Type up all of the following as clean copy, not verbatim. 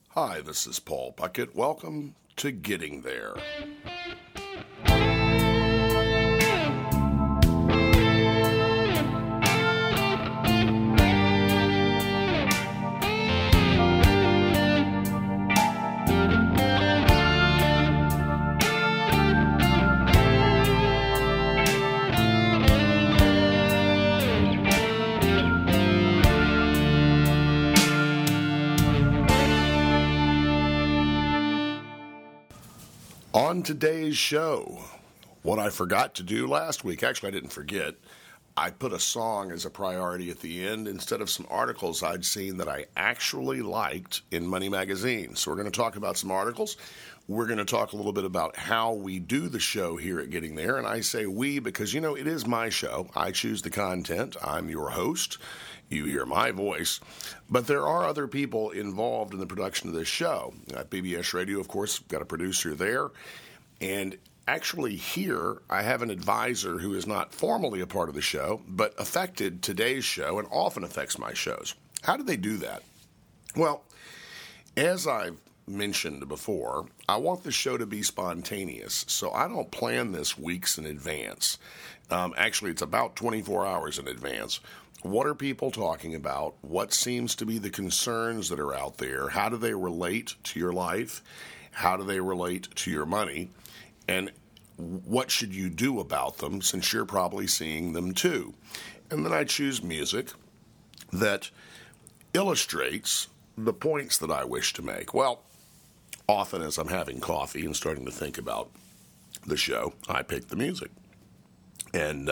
Hi, this is Paul Puckett. Welcome to Getting There. On today's show, what I forgot to do last week, actually I didn't forget, I put a song as a priority at the end instead of some articles I'd seen that I actually liked in Money Magazine. So we're going to talk about some articles. We're going to talk a little bit about how we do the show here at Getting There. And I say we because, it is my show. I choose the content. I'm your host. You hear my voice. But there are other people involved in the production of this show. At BBS Radio, of course, got a producer there. And actually here, I have an advisor who is not formally a part of the show, but affected today's show and often affects my shows. How do they do that? Well, as I've mentioned before, I want the show to be spontaneous, so I don't plan this weeks in advance. Actually, it's about 24 hours in advance. What are people talking about? What seems to be the concerns that are out there? How do they relate to your life? How do they relate to your money? And what should you do about them, since you're probably seeing them too? And then I choose music that illustrates the points that I wish to make. Well, often as I'm having coffee and starting to think about the show, I pick the music. And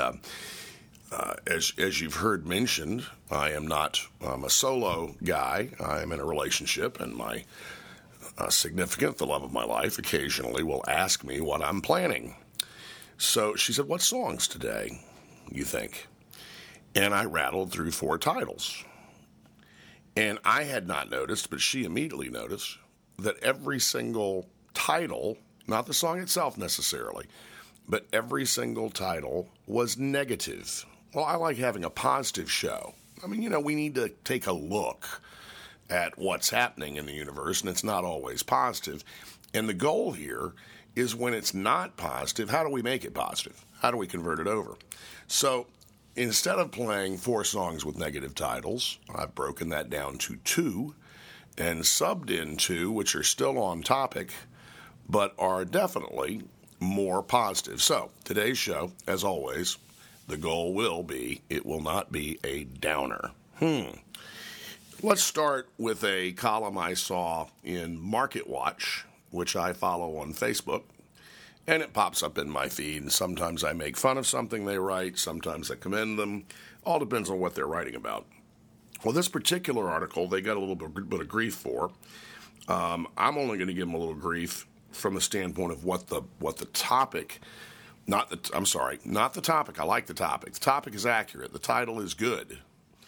as you've heard mentioned, I'm a solo guy. I'm in a relationship, and my significant, the love of my life, occasionally will ask me what I'm planning. So she said, "What songs today, you think?" And I rattled through 4 titles. And I had not noticed, but she immediately noticed, that every single title, not the song itself necessarily, but every single title was negative. Well, I like having a positive show. I mean, we need to take a look at what's happening in the universe, and it's not always positive. And the goal here is when it's not positive, how do we make it positive? How do we convert it over? So instead of playing 4 songs with negative titles, I've broken that down to 2 and subbed in 2, which are still on topic, but are definitely more positive. So today's show, as always, the goal will be, it will not be a downer. Let's start with a column I saw in Market Watch, which I follow on Facebook, and it pops up in my feed, and sometimes I make fun of something they write, sometimes I commend them. All depends on what they're writing about. Well, this particular article, they got a little bit of grief for. I'm only going to give them a little grief from the standpoint of what the topic, not the topic. I like the topic. The topic is accurate. The title is good.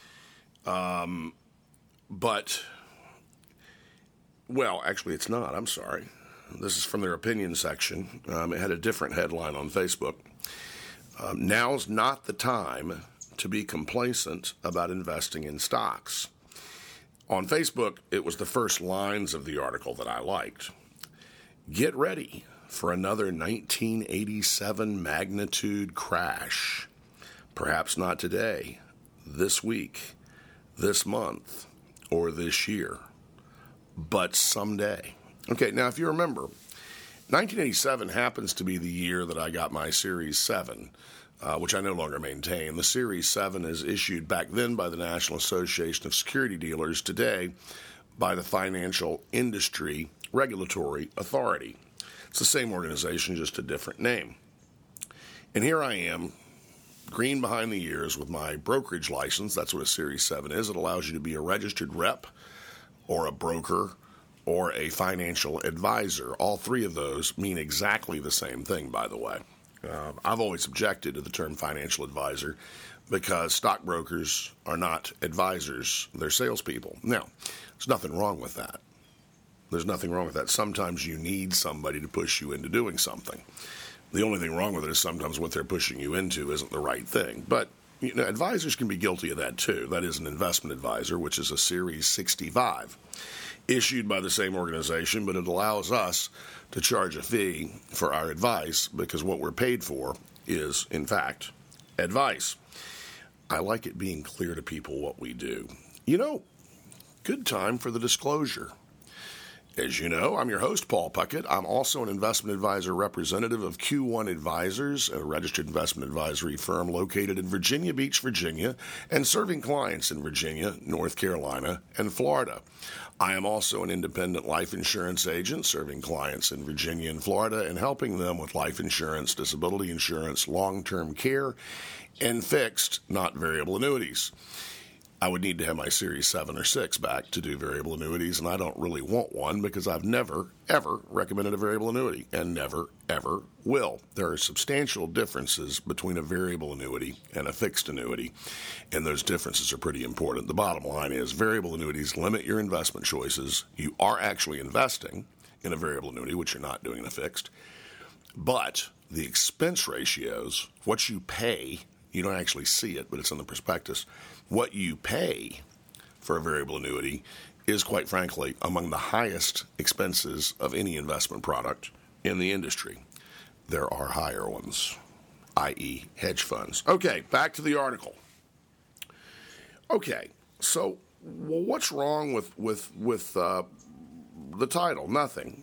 But, well, actually it's not. I'm sorry. This is from their opinion section. It had a different headline on Facebook. Now's not the time to be complacent about investing in stocks. On Facebook, it was the first lines of the article that I liked. Get ready for another 1987 magnitude crash. Perhaps not today, this week, this month, or this year, but someday. Okay, now if you remember, 1987 happens to be the year that I got my Series 7, which I no longer maintain. The Series 7 is issued back then by the National Association of Security Dealers, today by the Financial Industry Regulatory Authority. It's the same organization, just a different name. And here I am, green behind the ears with my brokerage license. That's what a Series 7 is. It allows you to be a registered rep or a broker or a financial advisor. All 3 of those mean exactly the same thing, by the way. I've always objected to the term financial advisor because stockbrokers are not advisors. They're salespeople. Now, there's nothing wrong with that. There's nothing wrong with that. Sometimes you need somebody to push you into doing something. The only thing wrong with it is sometimes what they're pushing you into isn't the right thing. But advisors can be guilty of that too. That is an investment advisor, which is a Series 65. issued by the same organization, but it allows us to charge a fee for our advice because what we're paid for is, in fact, advice. I like it being clear to people what we do. Good time for the disclosure. As you know, I'm your host, Paul Puckett. I'm also an investment advisor representative of Q1 Advisors, a registered investment advisory firm located in Virginia Beach, Virginia, and serving clients in Virginia, North Carolina, and Florida. I am also an independent life insurance agent serving clients in Virginia and Florida and helping them with life insurance, disability insurance, long-term care, and fixed, not variable annuities. I would need to have my Series 7 or 6 back to do variable annuities, and I don't really want one because I've never, ever recommended a variable annuity and never, ever will. There are substantial differences between a variable annuity and a fixed annuity, and those differences are pretty important. The bottom line is variable annuities limit your investment choices. You are actually investing in a variable annuity, which you're not doing in a fixed, but the expense ratios, what you pay, you don't actually see it, but it's in the prospectus. What you pay for a variable annuity is, quite frankly, among the highest expenses of any investment product in the industry. There are higher ones, i.e. hedge funds. Okay, back to the article. Okay, so what's wrong with the title? Nothing.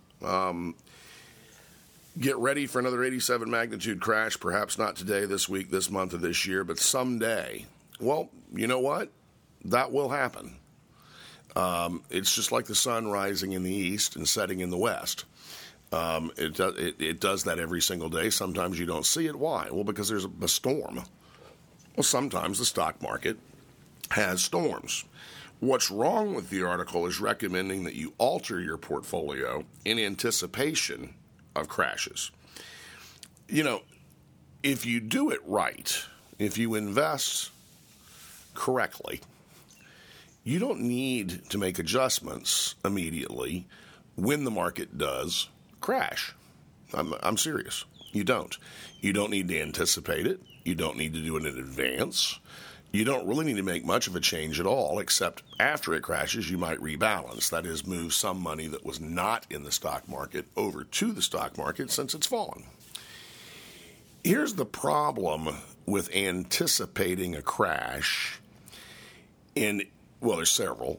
Get ready for another 87 magnitude crash, perhaps not today, this week, this month, or this year, but someday. Well, you know what? That will happen. It's just like the sun rising in the east and setting in the west. It does that every single day. Sometimes you don't see it. Why? Well, because there's a storm. Well, sometimes the stock market has storms. What's wrong with the article is recommending that you alter your portfolio in anticipation of crashes. If you do it right, if you invest correctly, you don't need to make adjustments immediately when the market does crash. I'm serious. You don't. You don't need to anticipate it. You don't need to do it in advance. You don't really need to make much of a change at all, except after it crashes, you might rebalance. That is, move some money that was not in the stock market over to the stock market since it's fallen. Here's the problem with anticipating a crash. There's several.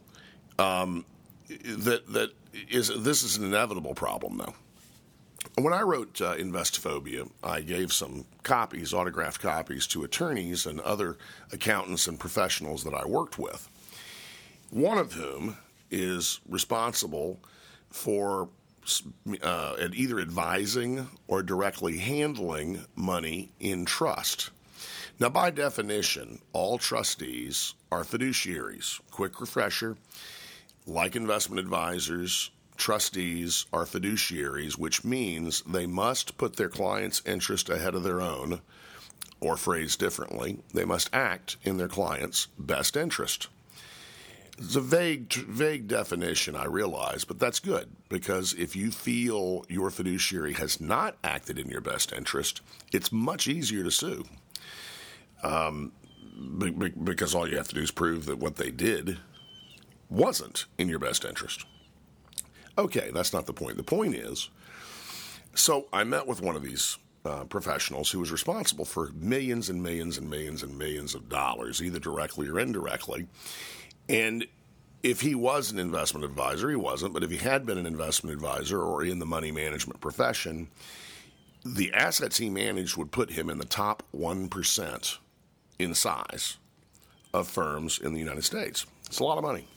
This is an inevitable problem, though. When I wrote Investophobia, I gave some copies, autographed copies, to attorneys and other accountants and professionals that I worked with, one of whom is responsible for either advising or directly handling money in trust. Now, by definition, all trustees are fiduciaries. Quick refresher, like investment advisors, trustees are fiduciaries, which means they must put their client's interest ahead of their own, or phrased differently, they must act in their client's best interest. It's a vague definition, I realize, but that's good, because if you feel your fiduciary has not acted in your best interest, it's much easier to sue. Because all you have to do is prove that what they did wasn't in your best interest. Okay, that's not the point. The point is, so I met with one of these professionals who was responsible for millions and millions and millions and millions of dollars, either directly or indirectly. And if he was an investment advisor, he wasn't, but if he had been an investment advisor or in the money management profession, the assets he managed would put him in the top 1% in size of firms in the United States. It's a lot of money.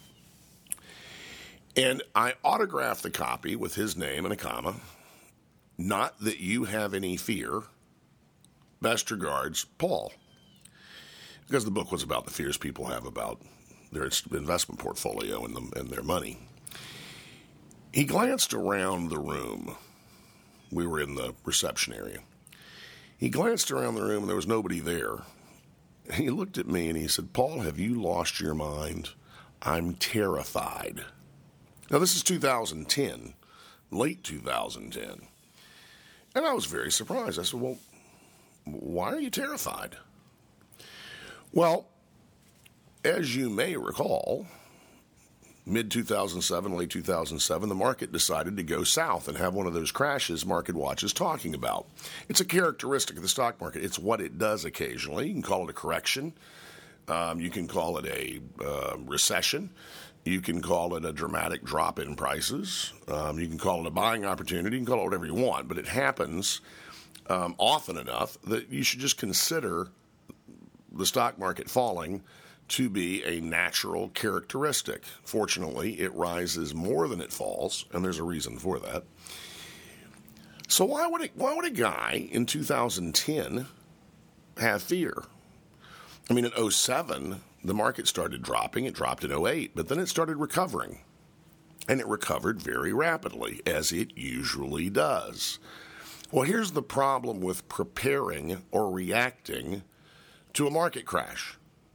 And I autographed the copy with his name and a comma. Not that you have any fear. Best regards, Paul. Because the book was about the fears people have about their investment portfolio and their money. He glanced around the room. We were in the reception area. He glanced around the room and there was nobody there. He looked at me and he said, "Paul, have you lost your mind? I'm terrified." Now, this is 2010, late 2010. And I was very surprised. I said, "Well, why are you terrified?" Well, as you may recall, mid-2007, late 2007, the market decided to go south and have one of those crashes Market Watch is talking about. It's a characteristic of the stock market. It's what it does occasionally. You can call it a correction. You can call it a recession. You can call it a dramatic drop in prices. You can call it a buying opportunity. You can call it whatever you want, but it happens often enough that you should just consider the stock market falling to be a natural characteristic. Fortunately, it rises more than it falls, and there's a reason for that. So why would a guy in 2010 have fear? I mean, in 2007, the market started dropping. It dropped in 2008, but then it started recovering. And it recovered very rapidly, as it usually does. Well, here's the problem with preparing or reacting to a market crash.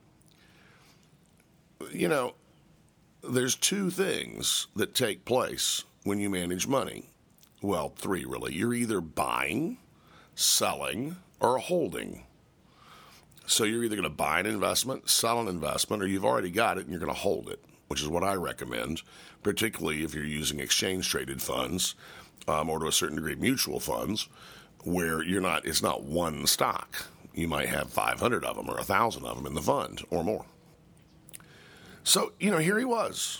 You know, there's two things that take place when you manage money. Well, three, really. You're either buying, selling, or holding. So you're either going to buy an investment, sell an investment, or you've already got it and you're going to hold it, which is what I recommend, particularly if you're using exchange-traded funds or to a certain degree mutual funds, where it's not one stock. You might have 500 of them or 1,000 of them in the fund or more. So, here he was.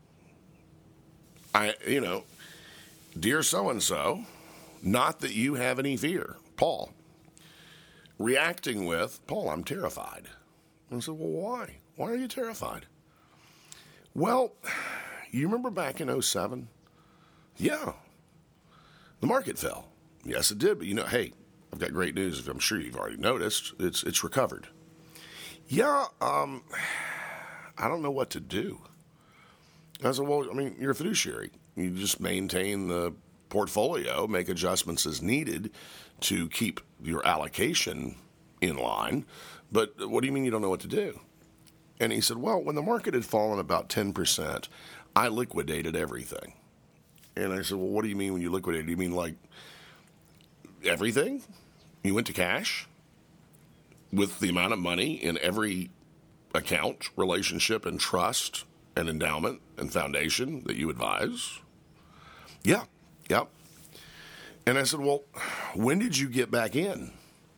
Dear so-and-so, not that you have any fear, Paul. Reacting with, Paul, I'm terrified. And I said, well, why? Why are you terrified? Well, you remember back in 2007? Yeah. The market fell. Yes, it did. But, hey, I've got great news. I'm sure you've already noticed. It's recovered. Yeah, I don't know what to do. I said, well, you're a fiduciary. You just maintain the portfolio, make adjustments as needed to keep your allocation in line. But what do you mean you don't know what to do? And he said, well, when the market had fallen about 10%, I liquidated everything. And I said, well, what do you mean when you liquidated? Do you mean like everything? You went to cash with the amount of money in every account, relationship, and trust, and endowment, and foundation that you advise? Yeah. And I said, well, when did you get back in?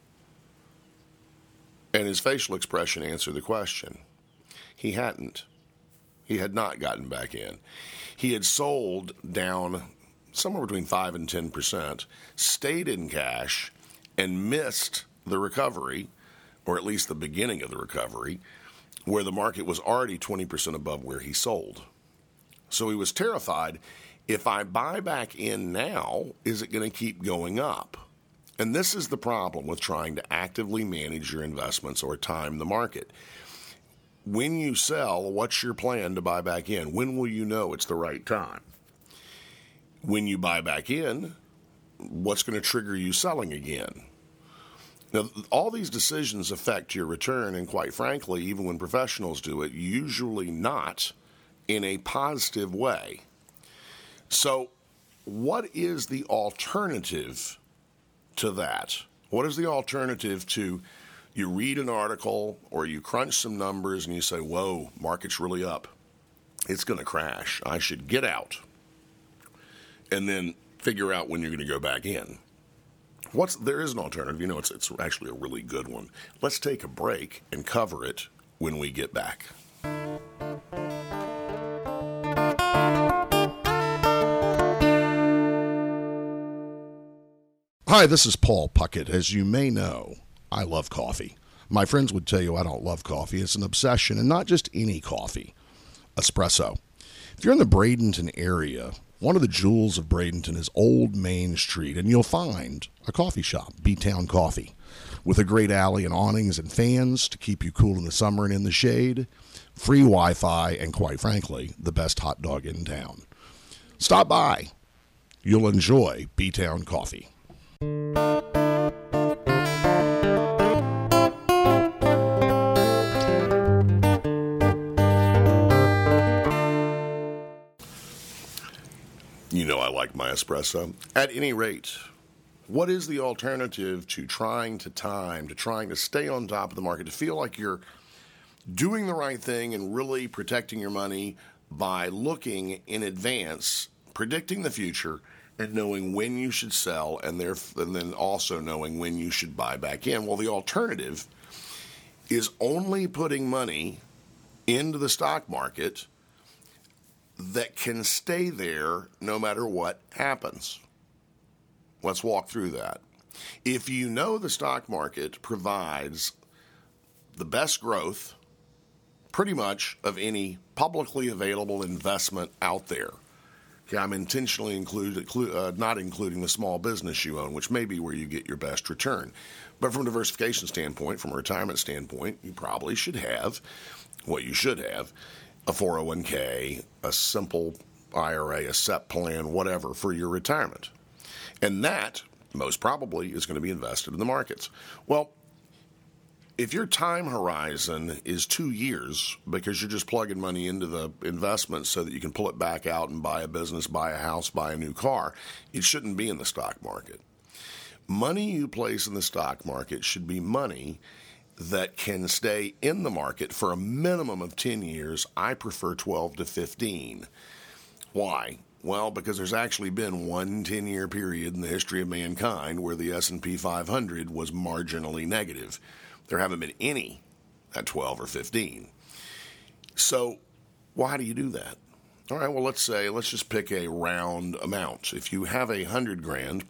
And his facial expression answered the question. He hadn't. He had not gotten back in. He had sold down somewhere between 5 and 10%, stayed in cash, and missed the recovery, or at least the beginning of the recovery, where the market was already 20% above where he sold. So he was terrified. If I buy back in now, is it going to keep going up? And this is the problem with trying to actively manage your investments or time the market. When you sell, what's your plan to buy back in? When will you know it's the right time? When you buy back in, what's going to trigger you selling again? Now, all these decisions affect your return, and quite frankly, even when professionals do it, usually not in a positive way. So, what is the alternative to that? What is the alternative to you read an article or you crunch some numbers and you say, whoa, market's really up. It's going to crash. I should get out. And then figure out when you're going to go back in. There is an alternative. It's actually a really good one. Let's take a break and cover it when we get back. Hi, this is Paul Puckett. As you may know, I love coffee. My friends would tell you I don't love coffee. It's an obsession, and not just any coffee. Espresso. If you're in the Bradenton area, one of the jewels of Bradenton is Old Main Street, and you'll find a coffee shop, B-Town Coffee, with a great alley and awnings and fans to keep you cool in the summer and in the shade, free Wi-Fi, and quite frankly, the best hot dog in town. Stop by. You'll enjoy B-Town Coffee. I like my espresso. At any rate, what is the alternative to trying to stay on top of the market, to feel like you're doing the right thing and really protecting your money by looking in advance, predicting the future, and knowing when you should sell, and then also knowing when you should buy back in. Well, the alternative is only putting money into the stock market that can stay there no matter what happens. Let's walk through that. If you know the stock market provides the best growth pretty much of any publicly available investment out there, okay, I'm intentionally not including the small business you own, which may be where you get your best return. But from a diversification standpoint, from a retirement standpoint, you probably should have what you should have, a 401k, a simple IRA, a SEP plan, whatever, for your retirement. And that, most probably, is going to be invested in the markets. Well, if your time horizon is 2 years because you're just plugging money into the investment so that you can pull it back out and buy a business, buy a house, buy a new car, it shouldn't be in the stock market. Money you place in the stock market should be money that can stay in the market for a minimum of 10 years. I prefer 12 to 15. Why? Well, because there's actually been one 10-year period in the history of mankind where the S&P 500 was marginally negative. There haven't been any at 12 or 15. So, well, how do you do that? All right, well, let's just pick a round amount. If you have $100,000,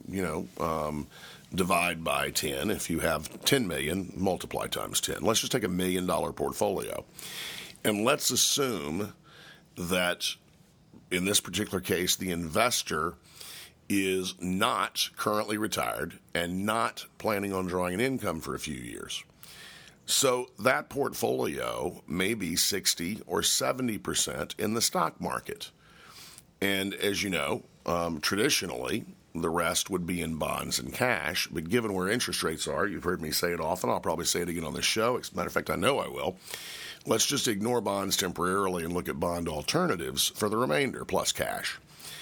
divide by 10. If you have 10 million, multiply times 10. Let's just take $1 million portfolio. And let's assume that in this particular case, the investor is not currently retired and not planning on drawing an income for a few years. So that portfolio may be 60 or 70% in the stock market. And as you know, traditionally, the rest would be in bonds and cash. But given where interest rates are, you've heard me say it often, I'll probably say it again on this show. As a matter of fact, I know I will. Let's just ignore bonds temporarily and look at bond alternatives for the remainder, plus cash.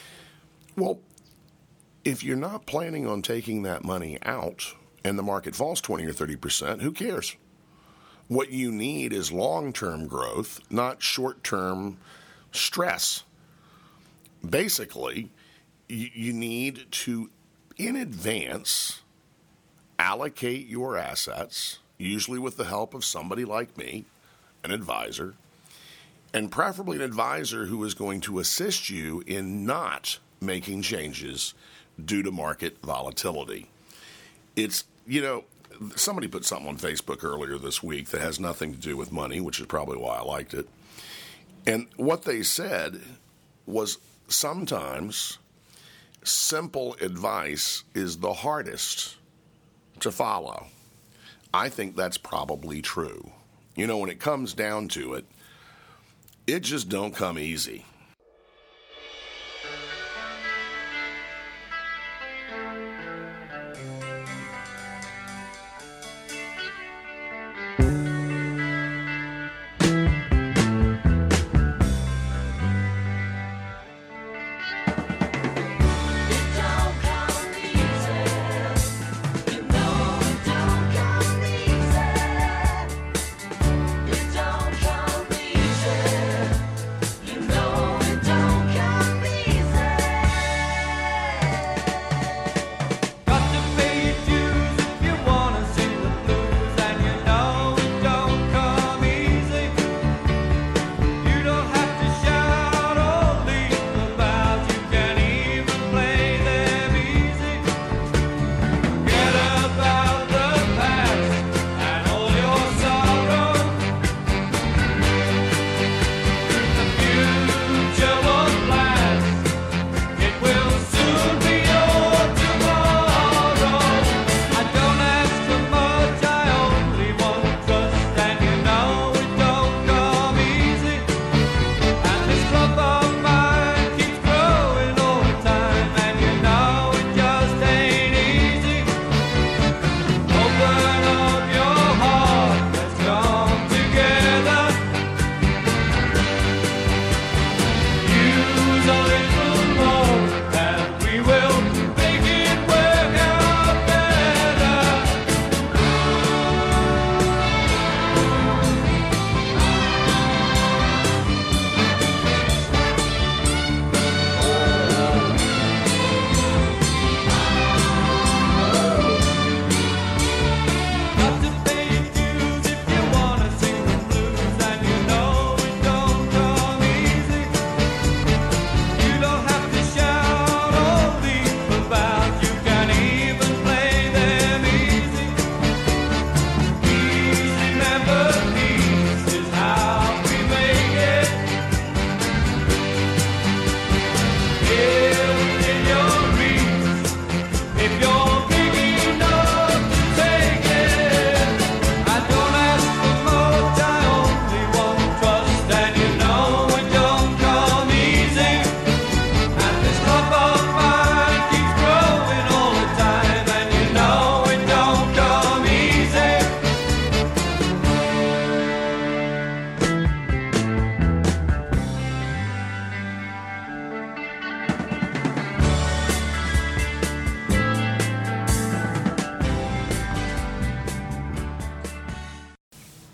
Well, if you're not planning on taking that money out and the market falls 20 or 30%, who cares? What you need is long-term growth, not short-term stress. Basically, you need to, in advance, allocate your assets, usually with the help of somebody like me, an advisor, and preferably an advisor who is going to assist you in not making changes due to market volatility. It's, somebody put something on Facebook earlier this week that has nothing to do with money, which is probably why I liked it. And what they said was sometimes simple advice is the hardest to follow. I think that's probably true. When it comes down to it, it just don't come easy. No.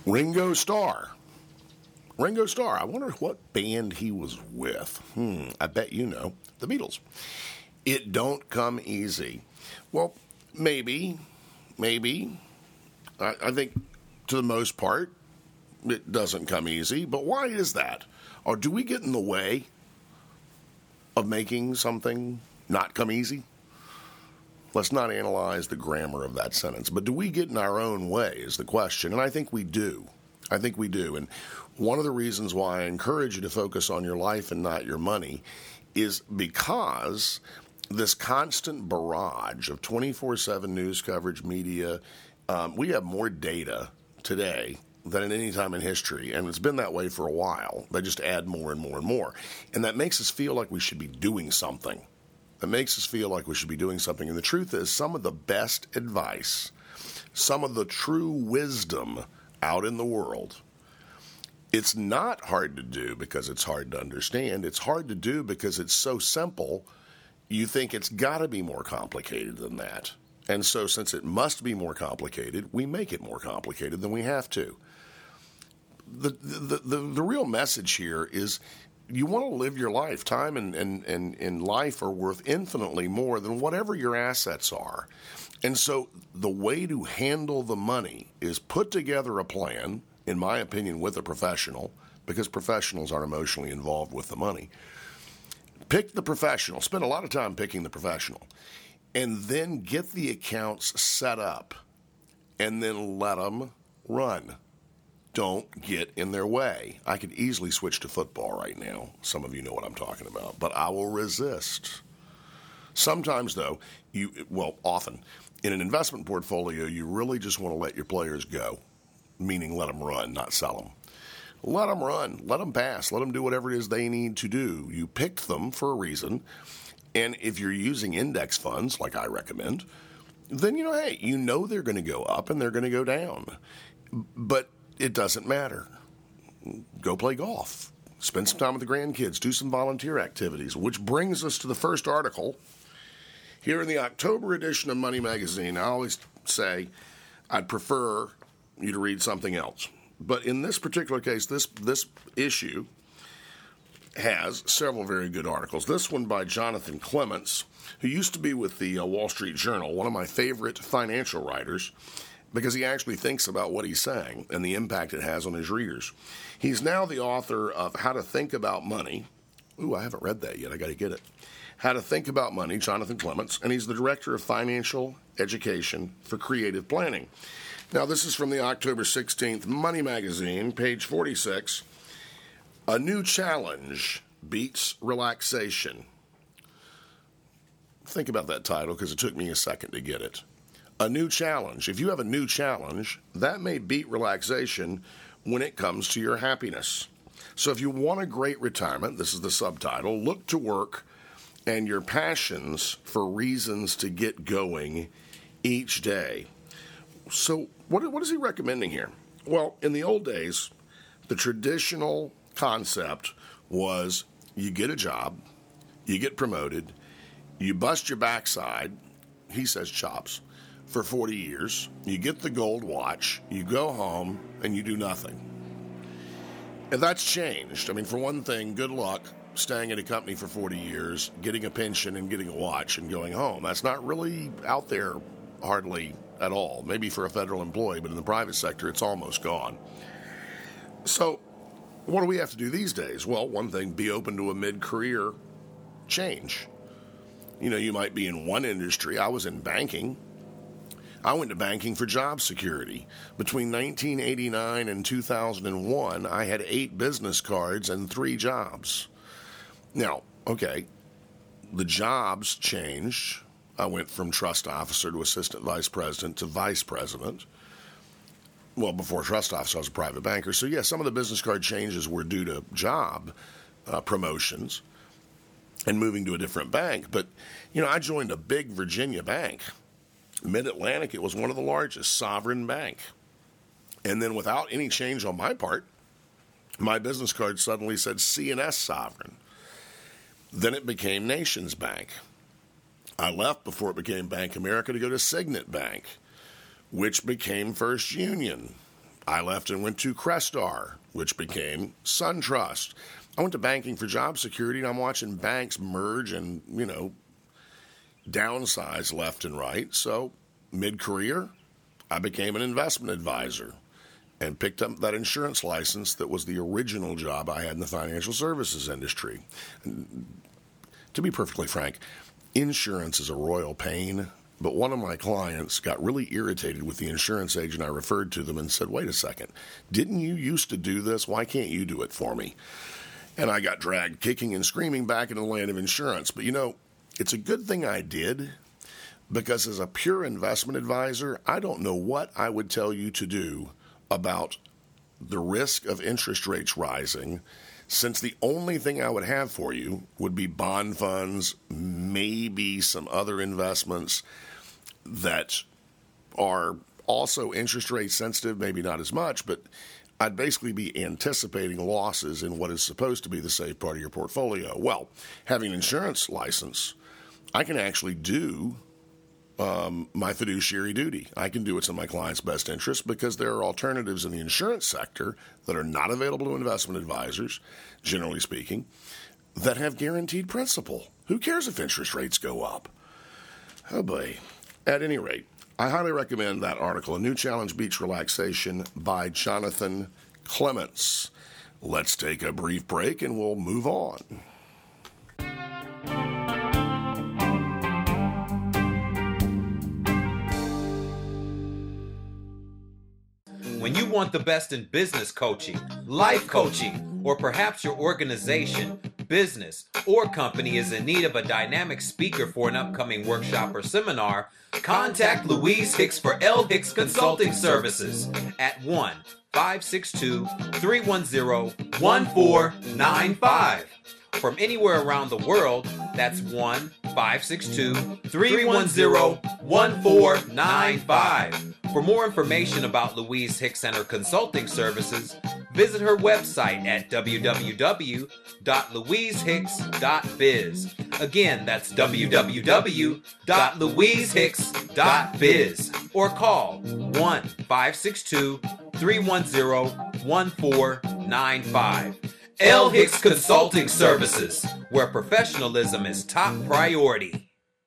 Ringo Starr. Ringo Starr. I wonder what band he was with. I bet you know. The Beatles. It don't come easy. Well, maybe. I think to the most part, it doesn't come easy. But why is that? Or do we get in the way of making something not come easy? Let's not analyze the grammar of that sentence. But do we get in our own way is the question. And I think we do. And one of the reasons why I encourage you to focus on your life and not your money is because this constant barrage of 24/7 news coverage, media, we have more data today than at any time in history, and it's been that way for a while. They just add more and more and more. And that makes us feel like we should be doing something. And the truth is, some of the best advice, some of the true wisdom out in the world, it's not hard to do because it's hard to understand. It's hard to do because it's so simple, you think it's got to be more complicated than that. And so since it must be more complicated, we make it more complicated than we have to. The real message here is you want to live your life. Time and life are worth infinitely more than whatever your assets are. And so the way to handle the money is put together a plan, in my opinion, with a professional, because professionals are emotionally involved with the money. Pick the professional. Spend a lot of time picking the professional. And then get the accounts set up. And then let them run. Don't get in their way. I could easily switch to football right now. Some of you know what I'm talking about. But I will resist. Sometimes, though, often, in an investment portfolio, you really just want to let your players go, meaning let them run, not sell them. Let them run. Let them pass. Let them do whatever it is they need to do. You picked them for a reason. And if you're using index funds, like I recommend, then, they're going to go up and they're going to go down. But it doesn't matter. Go play golf. Spend some time with the grandkids. Do some volunteer activities. Which brings us to the first article. Here in the October edition of Money Magazine, I always say I'd prefer you to read something else. But in this particular case, this issue has several very good articles. This one by Jonathan Clements, who used to be with the Wall Street Journal, one of my favorite financial writers, because he actually thinks about what he's saying and the impact it has on his readers. He's now the author of How to Think About Money. Ooh, I haven't read that yet. I got to get it. How to Think About Money, Jonathan Clements, and he's the Director of Financial Education for Creative Planning. Now, this is from the October 16th Money Magazine, page 46. A new challenge beats relaxation. Think about that title because it took me a second to get it. A new challenge. If you have a new challenge, that may beat relaxation when it comes to your happiness. So if you want a great retirement, this is the subtitle, look to work and your passions for reasons to get going each day. So what is he recommending here? Well, in the old days, the traditional concept was you get a job, you get promoted, you bust your backside, he says chops, for 40 years, you get the gold watch, you go home, and you do nothing. And that's changed. I mean, for one thing, good luck staying at a company for 40 years, getting a pension and getting a watch and going home. That's not really out there hardly at all. Maybe for a federal employee, but in the private sector, it's almost gone. So what do we have to do these days? Well, one thing, be open to a mid-career change. You might be in one industry. I was in banking. I went to banking for job security. Between 1989 and 2001, I had 8 business cards and 3 jobs. Now, okay, the jobs changed. I went from trust officer to assistant vice president to vice president. Well, before trust officer, I was a private banker. So, yeah, some of the business card changes were due to job promotions and moving to a different bank. But, I joined a big Virginia bank. Mid-Atlantic, it was one of the largest, Sovereign Bank. And then without any change on my part, my business card suddenly said C&S Sovereign. Then it became Nations Bank. I left before it became Bank America to go to Signet Bank, which became First Union. I left and went to Crestar, which became SunTrust. I went to banking for job security, and I'm watching banks merge and, downsize left and right. So mid-career, I became an investment advisor and picked up that insurance license that was the original job I had in the financial services industry. And to be perfectly frank, insurance is a royal pain, but one of my clients got really irritated with the insurance agent. I referred to them and said, wait a second, didn't you used to do this? Why can't you do it for me? And I got dragged kicking and screaming back into the land of insurance. But it's a good thing I did, because as a pure investment advisor, I don't know what I would tell you to do about the risk of interest rates rising, since the only thing I would have for you would be bond funds, maybe some other investments that are also interest rate sensitive, maybe not as much, but I'd basically be anticipating losses in what is supposed to be the safe part of your portfolio. Well, having an insurance license, I can actually do my fiduciary duty. I can do what's in my client's best interest, because there are alternatives in the insurance sector that are not available to investment advisors, generally speaking, that have guaranteed principal. Who cares if interest rates go up? Oh boy. At any rate, I highly recommend that article, A New Challenge Beats Relaxation by Jonathan Clements. Let's take a brief break and we'll move on. When you want the best in business coaching, life coaching, or perhaps your organization, business, or company is in need of a dynamic speaker for an upcoming workshop or seminar, contact Louise Hicks for L. Hicks Consulting Services at 1-562-310-1495. From anywhere around the world, that's 1-562-310-1495. For more information about Louise Hicks and her consulting services, visit her website at www.louisehicks.biz. Again, that's www.louisehicks.biz. Or call 1-562-310-1495. L. Hicks Consulting Services, where professionalism is top priority.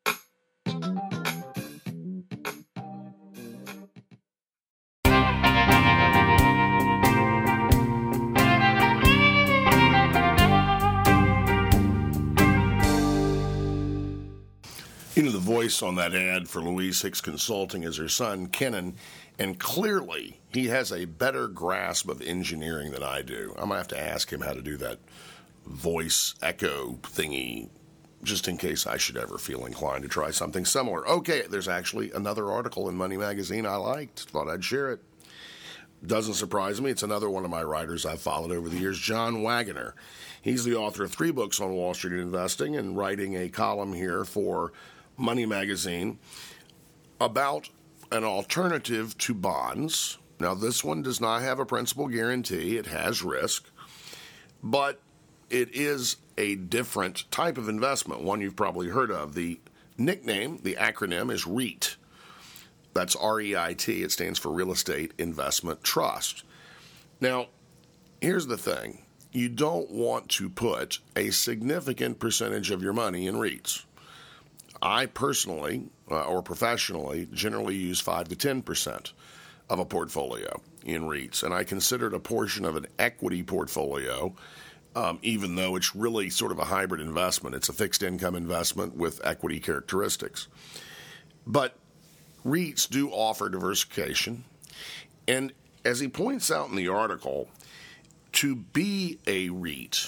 The voice on that ad for Louise Hicks Consulting is her son, Kenan, and clearly he has a better grasp of engineering than I do. I'm going to have to ask him how to do that voice echo thingy, just in case I should ever feel inclined to try something similar. Okay, there's actually another article in Money Magazine I liked. Thought I'd share it. Doesn't surprise me. It's another one of my writers I've followed over the years, John Waggoner. He's the author of 3 books on Wall Street investing and writing a column here for Money Magazine about an alternative to bonds. Now, this one does not have a principal guarantee. It has risk, but it is a different type of investment, one you've probably heard of. The nickname, the acronym, is REIT. That's REIT. It stands for Real Estate Investment Trust. Now, here's the thing. You don't want to put a significant percentage of your money in REITs. I personally, or professionally, generally use 5 to 10% of a portfolio in REITs, and I consider it a portion of an equity portfolio, even though it's really sort of a hybrid investment. It's a fixed income investment with equity characteristics. But REITs do offer diversification, and as he points out in the article, to be a REIT,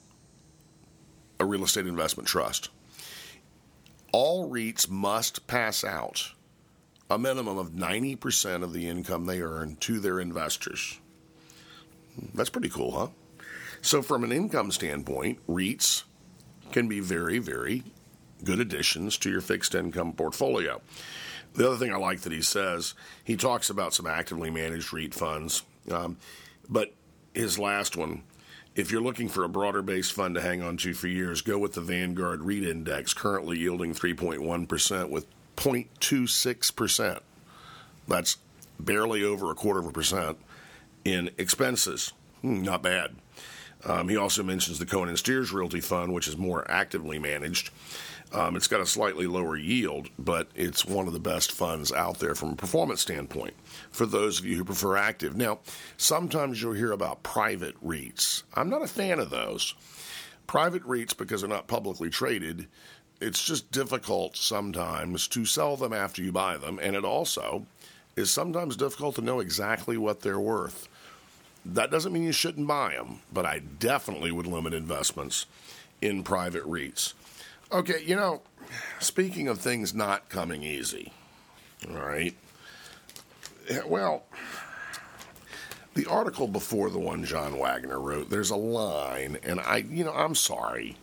a real estate investment trust, all REITs must pass out a minimum of 90% of the income they earn to their investors. That's pretty cool, huh? So from an income standpoint, REITs can be very, very good additions to your fixed income portfolio. The other thing I like that he says, he talks about some actively managed REIT funds, but his last one, if you're looking for a broader-based fund to hang on to for years, go with the Vanguard REIT Index, currently yielding 3.1% with 0.26%. That's barely over 0.25%. in expenses. Not bad. He also mentions the Cohen & Steers Realty Fund, which is more actively managed. It's got a slightly lower yield, but it's one of the best funds out there from a performance standpoint for those of you who prefer active. Now, sometimes you'll hear about private REITs. I'm not a fan of those. Private REITs, because they're not publicly traded, it's just difficult sometimes to sell them after you buy them, and it also is sometimes difficult to know exactly what they're worth. That doesn't mean you shouldn't buy them, but I definitely would limit investments in private REITs. Okay, speaking of things not coming easy, all right, well, the article before the one John Wagner wrote, there's a line, and I'm sorry.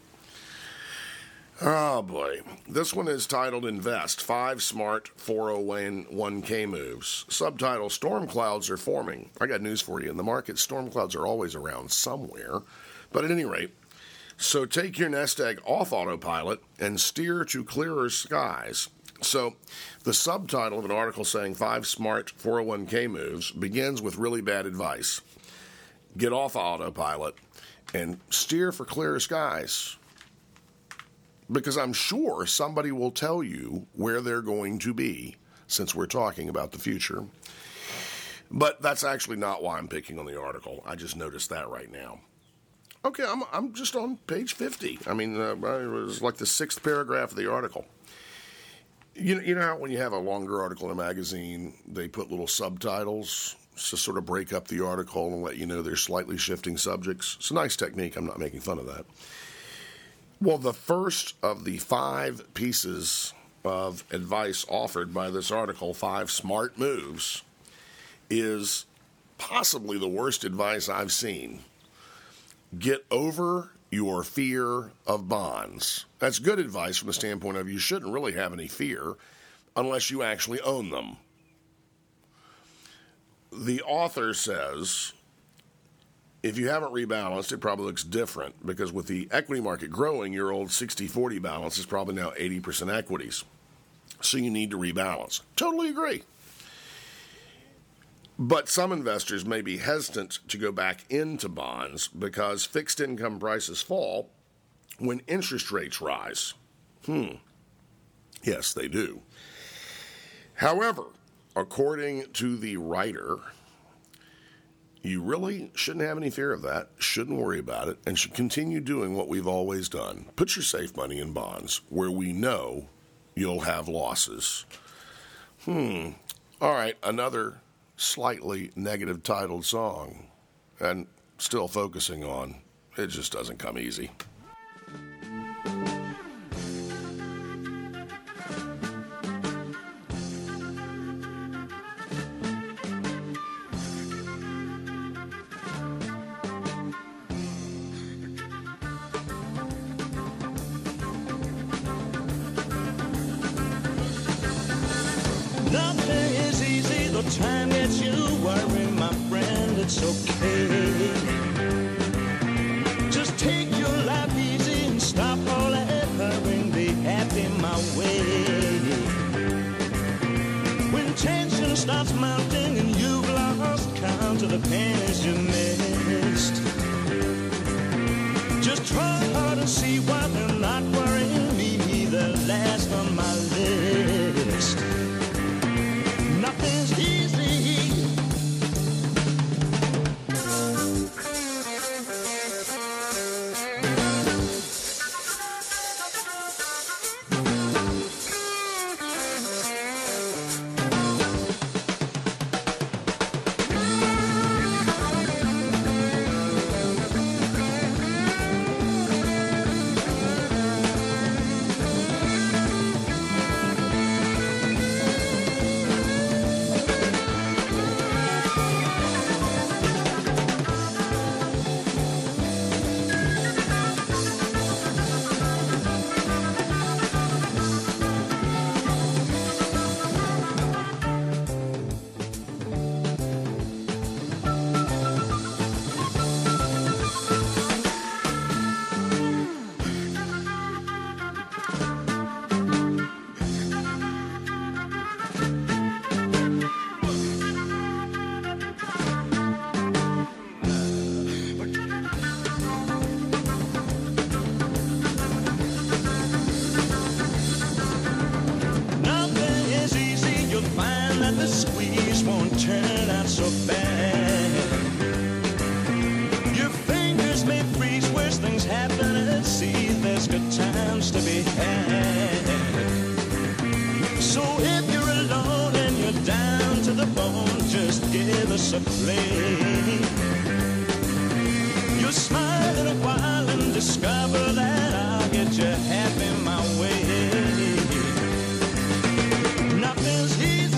Oh, boy. This one is titled Invest, 5 Smart 401k Moves. Subtitle, Storm Clouds Are Forming. I got news for you. In the market, storm clouds are always around somewhere. But at any rate, so take your nest egg off autopilot and steer to clearer skies. So the subtitle of an article saying 5 Smart 401k Moves begins with really bad advice. Get off autopilot and steer for clearer skies. Because I'm sure somebody will tell you where they're going to be, since we're talking about the future. But that's actually not why I'm picking on the article. I just noticed that right now. Okay, I'm just on page 50. I mean, it was like the 6th paragraph of the article. You know how when you have a longer article in a magazine, they put little subtitles to sort of break up the article and let you know they're slightly shifting subjects? It's a nice technique. I'm not making fun of that. Well, the first of the 5 pieces of advice offered by this article, 5 smart moves, is possibly the worst advice I've seen. Get over your fear of bonds. That's good advice from the standpoint of you shouldn't really have any fear unless you actually own them. The author says, if you haven't rebalanced, it probably looks different because with the equity market growing, your old 60-40 balance is probably now 80% equities. So you need to rebalance. Totally agree. But some investors may be hesitant to go back into bonds because fixed income prices fall when interest rates rise. Yes, they do. However, according to the writer, you really shouldn't have any fear of that, shouldn't worry about it, and should continue doing what we've always done. Put your safe money in bonds where we know you'll have losses. All right, another slightly negative titled song, and still focusing on it just doesn't come easy. Nothing is easy, the time that you worry, my friend, it's okay. Just take your life easy and stop all that hurrying, be happy my way. When tension starts mounting and you've lost count of the pennies you missed, just try hard and see why they're not worrying me, the last on my list. Nothing's easy. just a play. You smile in a while and discover that I'll get you half in my way. Nothing's easy.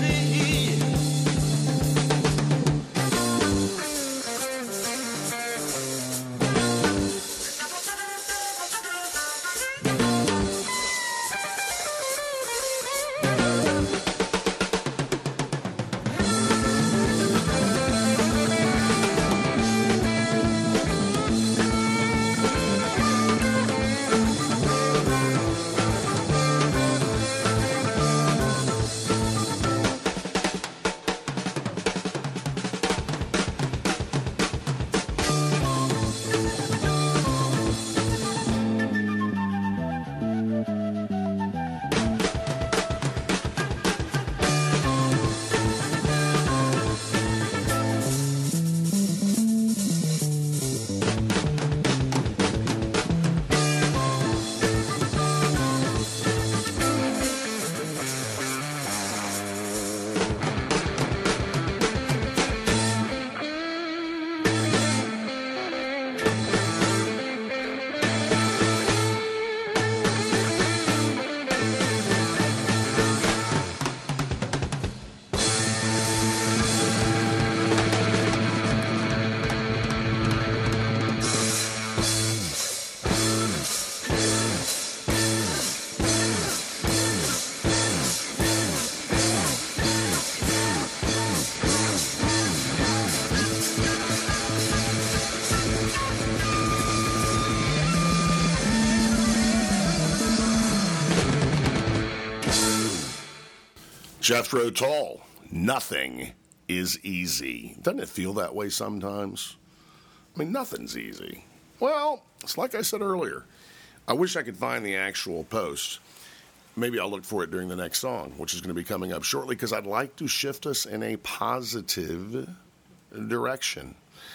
Jethro Tull, nothing is easy. Doesn't it feel that way sometimes? I mean, nothing's easy. Well, it's like I said earlier. I wish I could find the actual post. Maybe I'll look for it during the next song, which is going to be coming up shortly, because I'd like to shift us in a positive direction.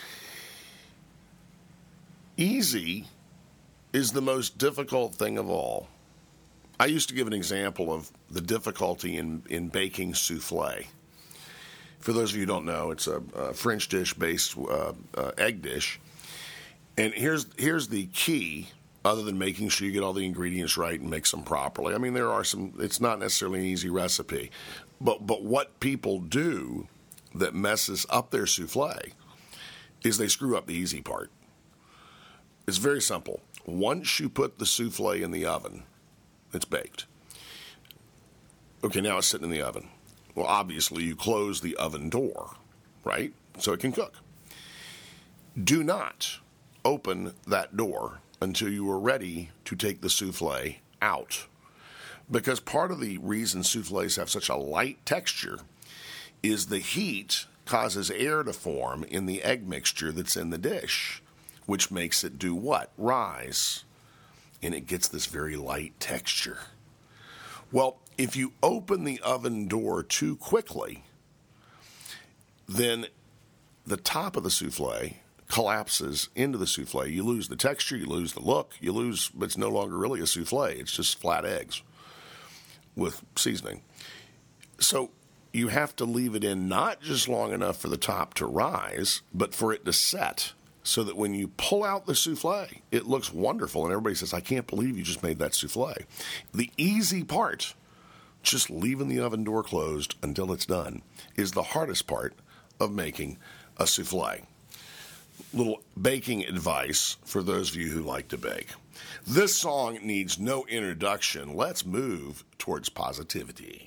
Easy is the most difficult thing of all. I used to give an example of the difficulty in baking souffle. For those of you who don't know, it's a French dish-based egg dish. And here's the key, other than making sure you get all the ingredients right and mix them properly. I mean, there are some, it's not necessarily an easy recipe. But what people do that messes up their souffle is they screw up the easy part. It's very simple. Once you put the souffle in the oven, it's baked. Okay, now it's sitting in the oven. Well, obviously, you close the oven door, right? So it can cook. Do not open that door until you are ready to take the souffle out. Because part of the reason souffles have such a light texture is the heat causes air to form in the egg mixture that's in the dish, which makes it do what? Rise. And it gets this very light texture. Well, if you open the oven door too quickly, then the top of the souffle collapses into the souffle. You lose the texture, you lose the look, but it's no longer really a souffle. It's just flat eggs with seasoning. So you have to leave it in not just long enough for the top to rise, but for it to set, so that when you pull out the souffle, it looks wonderful. And everybody says, I can't believe you just made that souffle. The easy part, just leaving the oven door closed until it's done, is the hardest part of making a souffle. Little baking advice for those of you who like to bake. This song needs no introduction. Let's move towards positivity.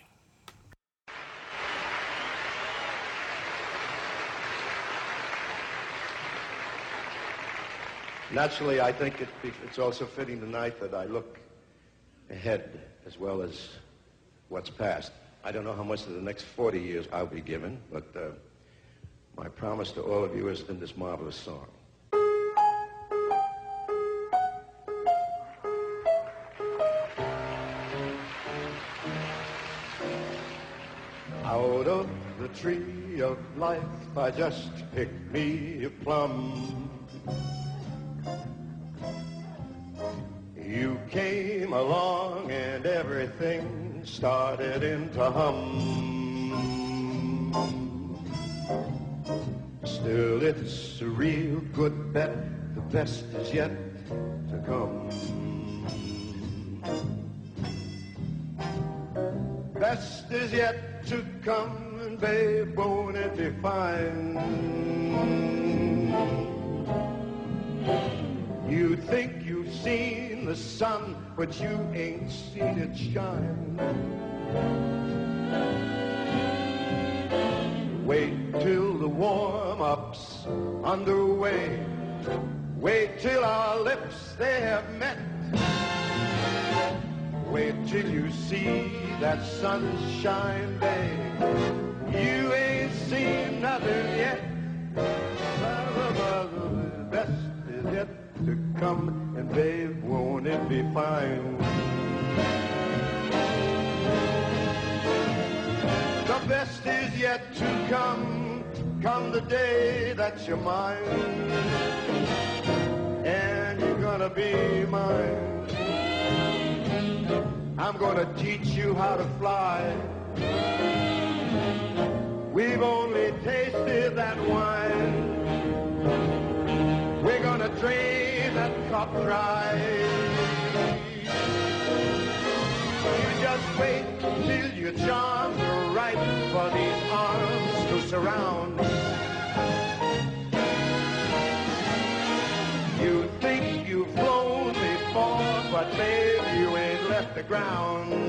Naturally, I think it's also fitting tonight that I look ahead as well as what's past. I don't know how much of the next 40 years I'll be given, but my promise to all of you is in this marvelous song. Out of the tree of life, I just picked me a plum. You came along and everything started into hum. Still, it's a real good bet. The best is yet to come. Best is yet to come, and babe, won't it be fine? You think you've seen the sun, but you ain't seen it shine. Wait till the warm-up's underway. Wait till our lips, they have met. Wait till you see that sunshine day. You ain't seen nothing yet. The best is yet to come, and babe, won't it be fine? The best is yet to come, come the day that you're mine, and you're gonna be mine. I'm gonna teach you how to fly. We've only tasted that wine. We're gonna drain that cup dry. You just wait till your charms are right for these arms to surround. You think you've flown before, but babe, you ain't left the ground.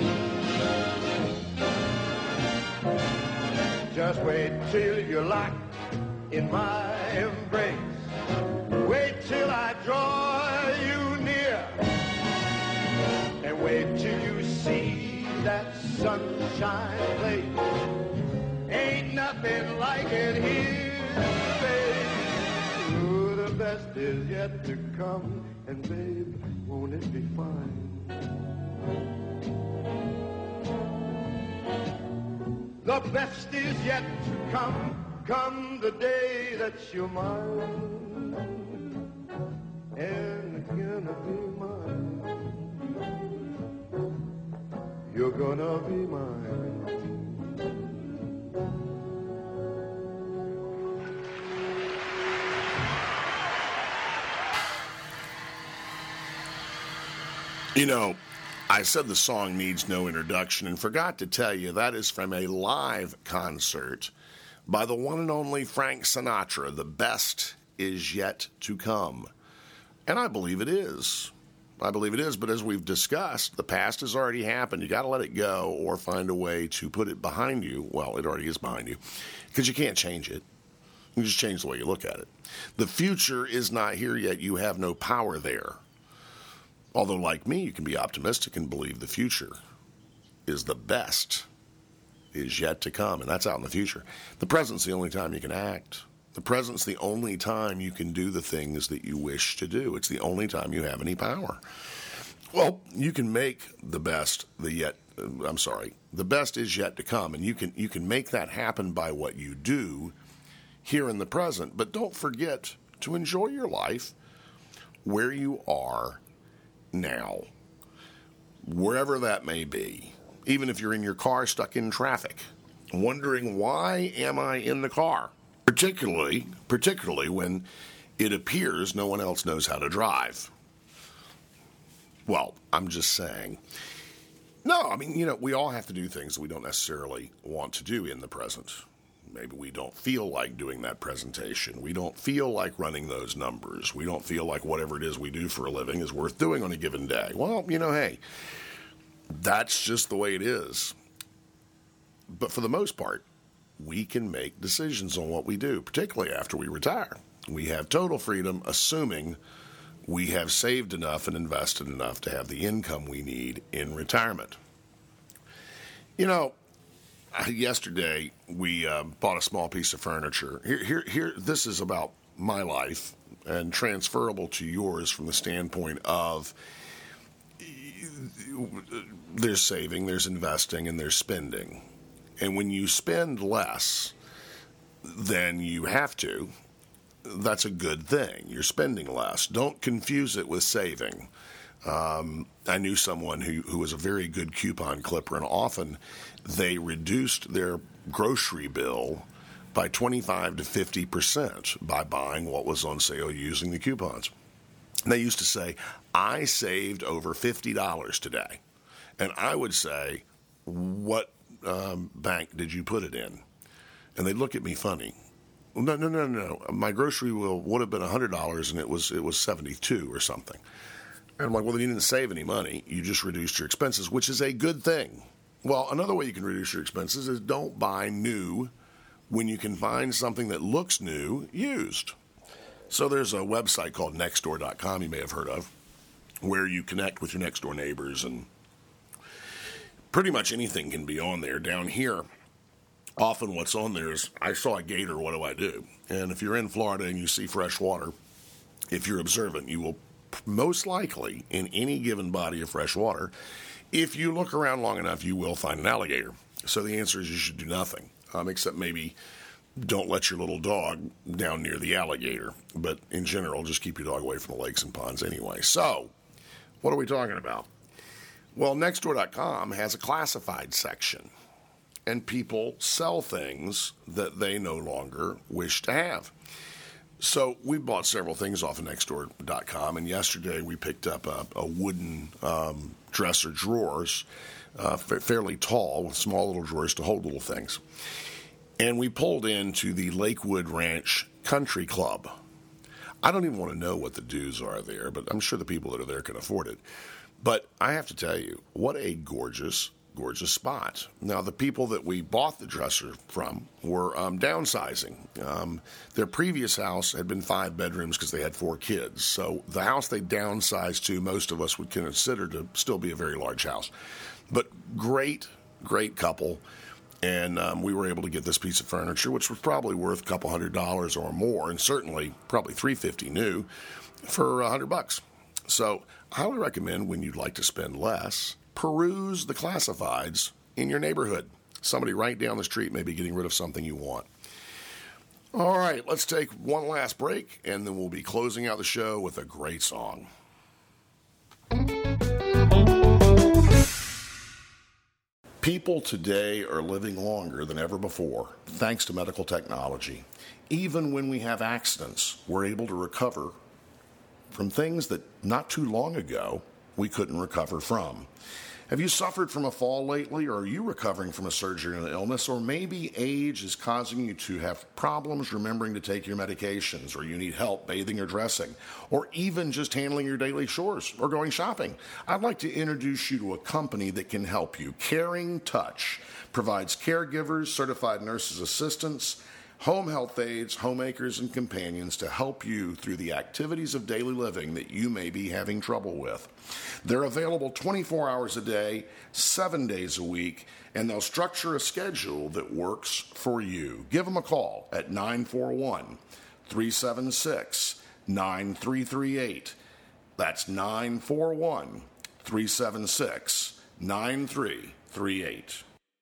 Just wait till you're locked in my embrace. Wait till I draw you near. And wait till you see that sunshine place. Ain't nothing like it here, babe. Ooh, the best is yet to come, and babe, won't it be fine? The best is yet to come, come the day that you're mine, and you're gonna be mine. You're gonna be mine. You know, I said the song needs no introduction and forgot to tell you that is from a live concert by the one and only Frank Sinatra. The best is yet to come. And I believe it is. I believe it is, but as we've discussed, the past has already happened. You got to let it go or find a way to put it behind you. Well, it already is behind you because you can't change it. You just change the way you look at it. The future is not here yet. You have no power there. Although, like me, you can be optimistic and believe the future is the best is yet to come, and that's out in the future. The present's the only time you can act. The present's the only time you can do the things that you wish to do. It's the only time you have any power. Well, you can make the best the best is yet to come, and you can make that happen by what you do here in the present. But don't forget to enjoy your life where you are now, wherever that may be. Even if you're in your car stuck in traffic, wondering why am I in the car? Particularly when it appears no one else knows how to drive. Well, I'm just saying. No, I mean, we all have to do things that we don't necessarily want to do in the present. Maybe we don't feel like doing that presentation. We don't feel like running those numbers. We don't feel like whatever it is we do for a living is worth doing on a given day. Well, hey, that's just the way it is. But for the most part, we can make decisions on what we do, particularly after we retire. We have total freedom, assuming we have saved enough and invested enough to have the income we need in retirement. Yesterday, we bought a small piece of furniture. Here. This is about my life and transferable to yours from the standpoint of there's saving, there's investing, and there's spending. And when you spend less than you have to, that's a good thing. You're spending less. Don't confuse it with saving. I knew someone who was a very good coupon clipper, and often they reduced their grocery bill by 25 to 50% by buying what was on sale using the coupons. And they used to say, I saved over $50 today. And I would say, what bank did you put it in? And they'd look at me funny. No. My grocery bill would have been $100 and it was $72 or something. And I'm like, well, then you didn't save any money. You just reduced your expenses, which is a good thing. Well, another way you can reduce your expenses is don't buy new when you can find something that looks new used. So there's a website called Nextdoor.com you may have heard of, where you connect with your next door neighbors, and pretty much anything can be on there. Down here, often what's on there is, I saw a gator, what do I do? And if you're in Florida and you see fresh water, if you're observant, you will most likely, in any given body of fresh water, if you look around long enough, you will find an alligator. So the answer is you should do nothing, except maybe don't let your little dog down near the alligator. But in general, just keep your dog away from the lakes and ponds anyway. So, what are we talking about? Well, Nextdoor.com has a classified section, and people sell things that they no longer wish to have. So we bought several things off of Nextdoor.com, and yesterday we picked up a wooden dresser drawers, fairly tall, with small little drawers to hold little things. And we pulled into the Lakewood Ranch Country Club. I don't even want to know what the dues are there, but I'm sure the people that are there can afford it. But I have to tell you, what a gorgeous spot. Now, the people that we bought the dresser from were downsizing. Their previous house had been 5 bedrooms because they had 4 kids. So the house they downsized to, most of us would consider to still be a very large house. But great couple. And we were able to get this piece of furniture, which was probably worth a couple $100 or more, and certainly probably $350 new, for $100. So I highly recommend, when you'd like to spend less, peruse the classifieds in your neighborhood. Somebody right down the street may be getting rid of something you want. All right, let's take one last break, and then we'll be closing out the show with a great song. People today are living longer than ever before, thanks to medical technology. Even when we have accidents, we're able to recover from things that not too long ago we couldn't recover from. Have you suffered from a fall lately, or are you recovering from a surgery or an illness, or maybe age is causing you to have problems remembering to take your medications, or you need help bathing or dressing, or even just handling your daily chores or going shopping? I'd like to introduce you to a company that can help you. Caring Touch provides caregivers, certified nurses' assistants, home health aides, homemakers, and companions to help you through the activities of daily living that you may be having trouble with. They're available 24 hours a day, 7 days a week, and they'll structure a schedule that works for you. Give them a call at 941-376-9338. That's 941-376-9338.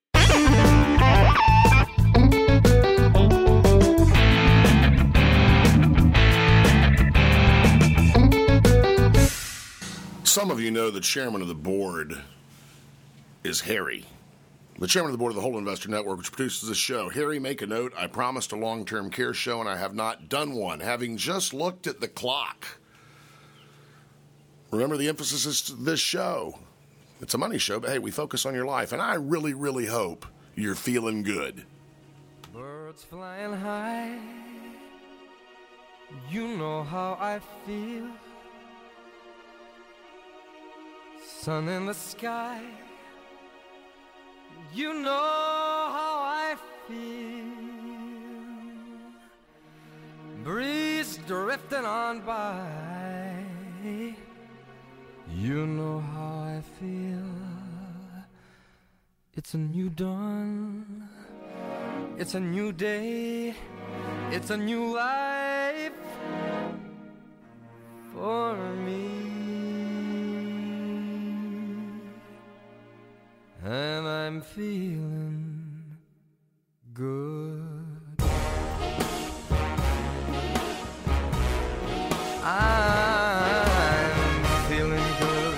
Some of you know the chairman of the board is Harry, the chairman of the board of the Whole Investor Network, which produces this show. Harry, make a note. I promised a long-term care show, and I have not done one, having just looked at the clock. Remember, the emphasis is this show. It's a money show, but hey, we focus on your life, and I really, really hope you're feeling good. Birds flying high, you know how I feel. Sun in the sky, you know how I feel. Breeze drifting on by, you know how I feel. It's a new dawn, it's a new day, it's a new life for me. And I'm feeling good. I'm feeling good.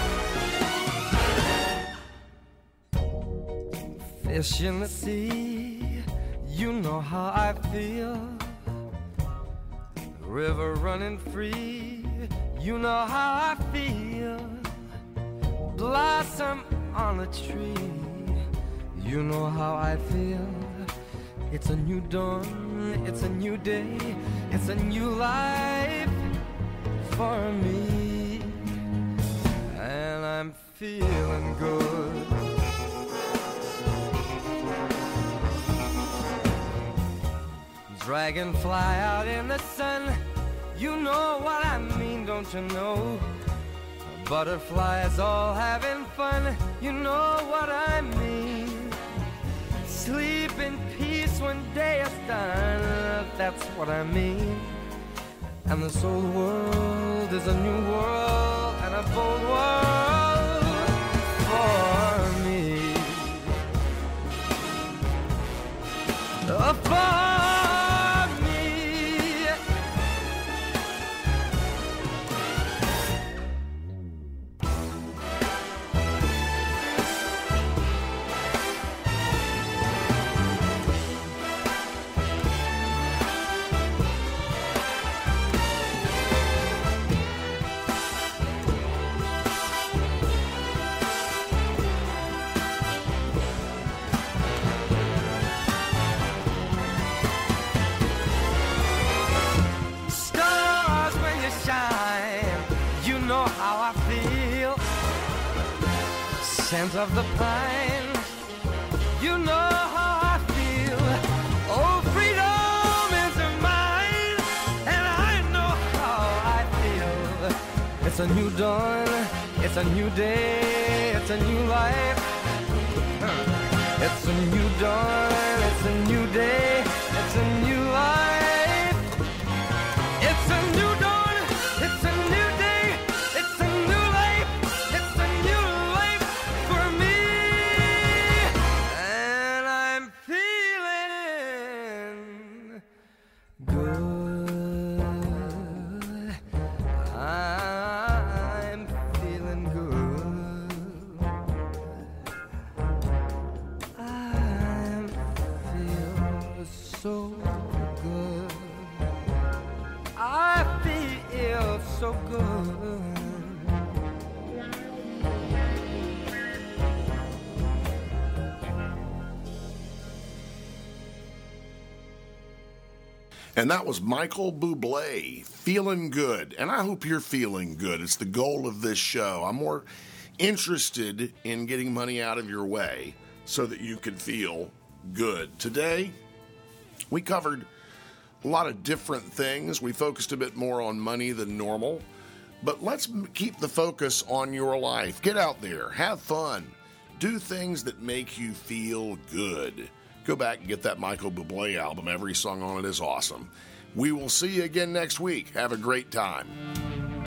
Fish in the sea, You know how I feel. River running free. You know how I feel. Blossom on a tree. You know how I feel. It's a new dawn, it's a new day, it's a new life for me. And I'm feeling good. Dragonfly out in the sun, you know what I mean, don't you know? Butterflies all having fun, you know what I mean. Sleep in peace when day is done, that's what I mean. And this old world is a new world and a bold world for me. For me. Scent of the pine, you know how I feel. Oh, freedom is mine, and I know how I feel. It's a new dawn, it's a new day, it's a new life. It's a new dawn, it's a new day, it's a new life. It's a new dawn, it's a new day, it's a new life. It's a new life for me, and I'm feeling good. I'm feeling good. I feel so good. I feel so good. And that was Michael Bublé, Feeling Good. And I hope you're feeling good. It's the goal of this show. I'm more interested in getting money out of your way so that you can feel good. Today, we covered a lot of different things. We focused a bit more on money than normal. But let's keep the focus on your life. Get out there. Have fun. Do things that make you feel good. Go back and get that Michael Bublé album. Every song on it is awesome. We will see you again next week. Have a great time.